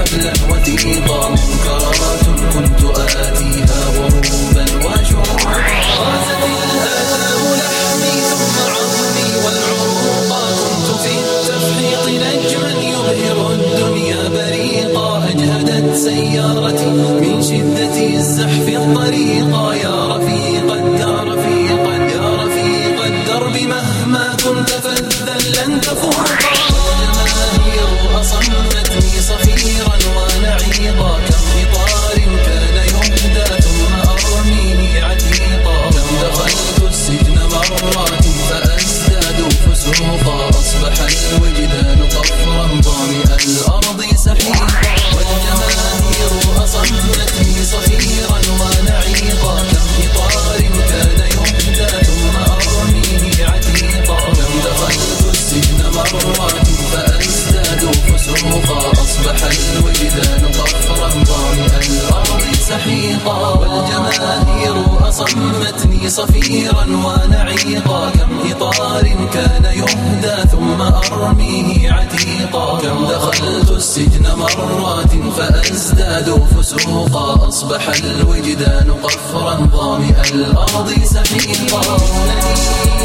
حبلا وثيقا، منكرات كنت آتيها غروبا وشروقا. غازت الآثام لحمي ثم عظمي والعروقا، كنت في التفحيط نجما يبهر الدنيا بريقا. أجهدت سيارتي من شدة الزحف الطريقا، يا رفيق الدار يا رفيق الدرب مهما كنت فذا لن تفوقا. والجماهير أصمتني صفيرا ونعيقا، كم إطار كان يهدى ثم أرميه عتيقا. كم دخلت السجن مرات فأزداد فسوقا، أصبح الوجدان قفرا ظامئ الأرض سحيقا. والجماهير أصمتني صفيرا ونعيقا، كم إطار كان يهدى ثم أرميه عتيقا. كم دخلت السجن مرات فأزداد فسوقا، أصبح الوجدان قفرا ظامئ الأرض سحيقا. والجماهير أصمتني صفيرا ونعيقا، كم إطار كان يهدى ثم أرميه عتيقا. كم دخلت السجن مرات فأزداد فسوقا، أصبح الوجدان قفرا ظامئ الأرض سحيقا.